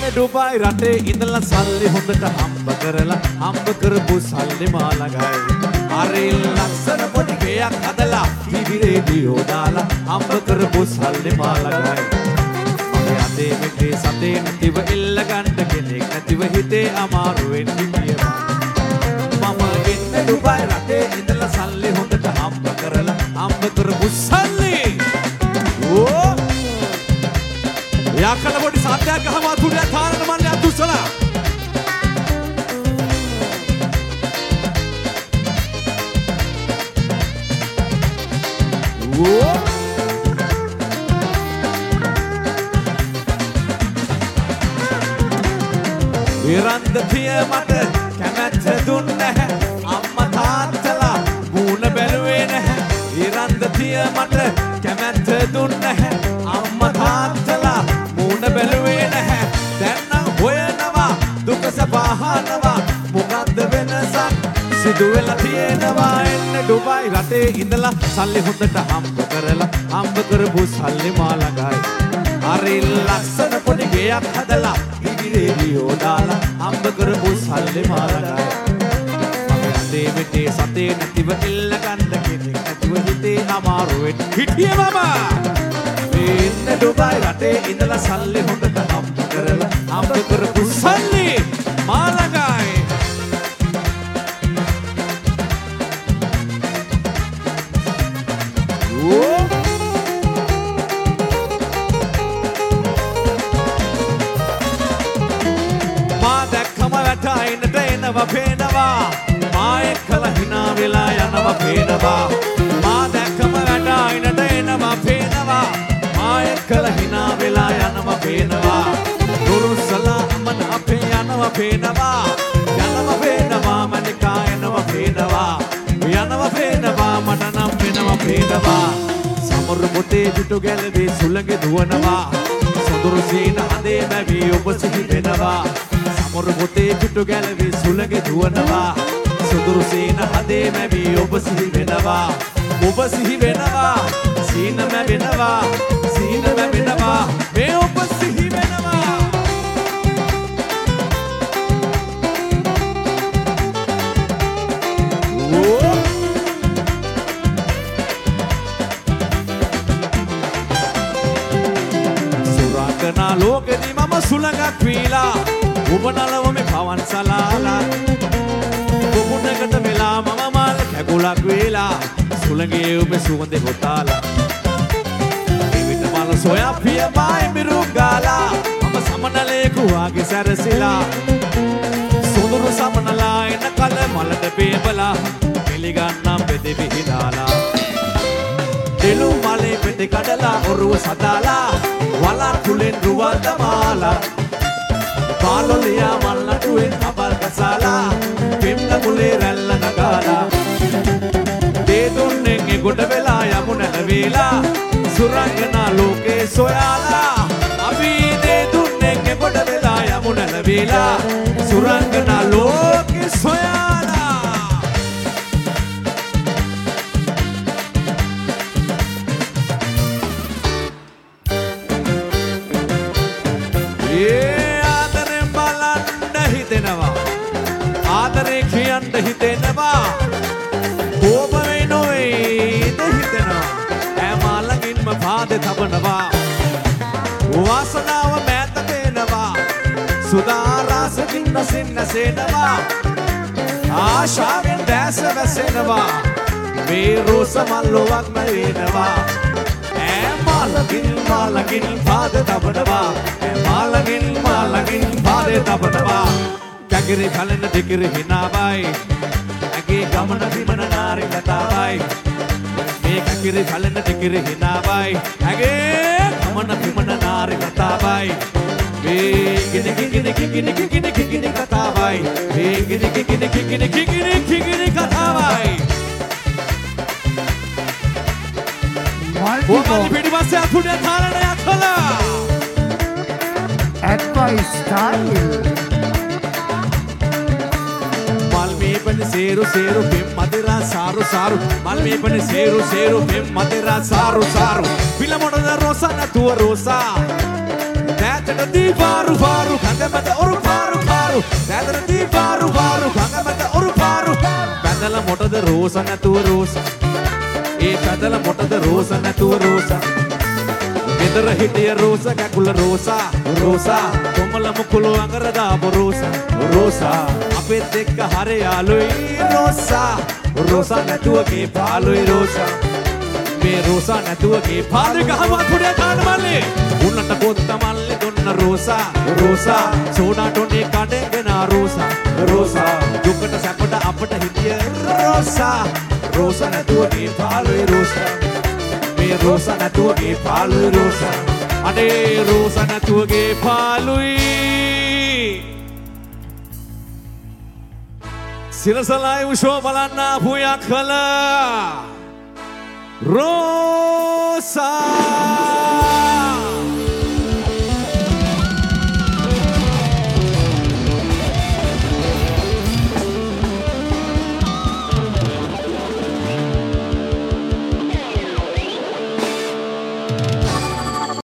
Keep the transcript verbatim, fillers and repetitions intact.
Dubai රටේ ඉඳලා සල්ලි හොඳට හම්බ කරලා හම්බ කරපු සල්ලි මා ළඟයි. අරේ ලස්සන පොඩි ගෙයක් හදලා ටීවී රේඩියෝ දාලා හම්බ කරපු සල්ලි මා ළඟයි. මගේ අතේ මෙතේ සතේ නැතිව ඉල්ල ගන්න කෙනෙක් නැතිව හිතේ අමාරුවෙන් හිටියා. මම එන්නේ ඩුබායි රටේ ඉඳලා සල්ලි හොඳට හම්බ කරලා හම්බ කරපු සල්ලි. ඕ याकल बोडी साध्या गहवा तुड्या थारण मान्या दुसला वो विरंद थिय मट කැමැත්ත දුන්නේ නැහැ අම්මා තාත්තලා මූණ බැලුවේ නැහැ. විරන්ද තිය මට කැමැත්ත දුන්නේ නැහැ අම්මා තාත්තලා මූණ බැලුවේ නැහැ. දැන් නම් හොයනවා දුක සබහනවා මොකද්ද වෙනසක් සිදු වෙලා තියෙනවා. එන්නේ ඩුබායි රටේ ඉඳලා සල්ලි හොඳට හම්බ කරලා හම්බ කරපු සල්ලි මා ළඟයි. හරි ලස්සන පොඩි ගෙයක් හදලා ටීවී රේඩියෝ දාලා හම්බ කරපු සල්ලි මා ළඟයි. මගේ අතේ මෙතේ සතේ නැතිව ඉල්ල ගන්න කෙනෙක් නැතිව හිතේ අමාරුවෙන් හිටියේ මම. ඉන්නේ ඩුබායි රටේ ඉඳලා සල්ලි හොඳට හම්බ කරලා හම්බ කරපු සල්ලි මා ළඟයි. මා දැක්කම වැටෙන්නට එනවා පේනවා මා එක්කලා hina වෙලා යනවා පේනවා. මා දැක්කම වැටෙන්නට එනවා පේනවා මා එක්කලා hina වෙලා යනවා පේනවා. දුරුසලා මන අපේ යනවා පේනවා යනවා පේනවා මනිකා එනවා පේනවා යනවා පේනවා මට නම් වෙනවා පේනවා. සමරු පොතේ පිටු ගැලවි සුළඟ දුවනවා සොඳුරු සීන හදේ මැවි ඔබ සිහි වෙනවා. සමරු පොතේ පිටු ගැලවි සුළඟ දුවනවා සොඳුරු සීන හදේ මැවි ඔබ සිහි වෙනවා. ඔබ සිහි වෙනවා සීන මැවෙනවා සීන මැවෙනවා මේ ඔබ සිහි වෙනවා. සුරංගනා ලෝකෙදි මම සුළඟක් වීලා ඔබ නලව මේ පවන් සලාලා කොමුණකට වෙලා මම මල් කැකුලක් වීලා සුළඟේ ඔබ සුවඳ හොතාලා විවිධ මල් සොයා පිය මායි මිරුම් ගාලා මම සමනලේකු වාගේ සැරසිලා සොඳුරු සමනලා එන කල මලට පේබලා පිළිගන්නම් බෙදෙ විහිදාලා දෙලු මලේ පෙටි කඩලා ඔරුව සදාලා වලන් තුලෙන් රුවන්ද මාලා පාලොලියා මල්ලටුවෙන් අපල් කසාලා පිම්ල මුලේ රැල්ල නගාලා දේ දුන්නෙන් ගොඩ වෙලා යමු නැලවිලා සුරංගනා ලෝකේ සොයාලා අපි දේ දුන්නෙන් ගොඩ වෙලා යමු නැලවිලා සුරංගනා ලෝකේ සොයාලා. ආදරේ කියන්න හිතෙනවා කෝප වේ නොවේද හිතෙනවා ඈ ළඟින්ම පාදේ තබනවා වාසනාව මෑත පේනවා සුදා රසකින් නැසින් නැසෙනවා ආශාවෙන් දැස වැසෙනවා මේ රෝස මල්ලොවක් නැවෙනවා ඈ ළඟින් ළඟින් පාදේ තබනවා ඈ ළඟින් ළඟින් පාදේ තබනවා. කැකිරි කලන දෙකිරි හිනාවයි ඇගේ ගමන විමන නාරි කතාවයි මේ කැකිරි කලන දෙකිරි හිනාවයි ඇගේ ගමන විමන නාරි කතාවයි මේ කිනි කිනි කිනි කිනි කිනි කතාවයි මේ කිනි කිනි කිනි කිනි කිනි කතාවයි. මොකද පිටිපස්සේ අතුඩේ තාරණයක් කළා advice style Malmipani seru seru pem madera saru saru Malmipani seru seru pem madera saru saru Pila moda da rosa na tua rosa Tete පැතනදී පාරු පාරු කඳ මැද ඔරු පාරු පාරු පැතනදී පාරු පාරු කඳ මැද ඔරු පාරු පැදලා මොටද රෝස නැතුව රෝස ඒ පැදලා මොටද රෝස නැතුව රෝස ගෙදර හිටිය රෝස කැකුල රෝසා රෝසා කොමල මුකුළු අඟර දාපු රෝසා රෝසා අපෙත් එක්ක හරි යාළුයි රෝසා රෝසා නැතුව ගේ පාළුයි රෝසා මේ රෝසා නැතුව ගේ පාළුයි ගහවත් පුඩිය තාන මල්ලේ උන්නට කොත්ත මල්ලේ දුන්න රෝසා රෝසා සෝඩා ටොනේ කඩගෙන රෝසා රෝසා දුකට සැපට අපට හිටිය රෝසා රෝසා නැතුව ගේ පාළුයි රෝසා මේ රෝසා නැතුව ගේ පාළුයි රෝසා අනේ රෝසා නැතුව ගේ පාළුයි සිරසලයි උෂෝ බලන්න පුයක් කළ රෝසා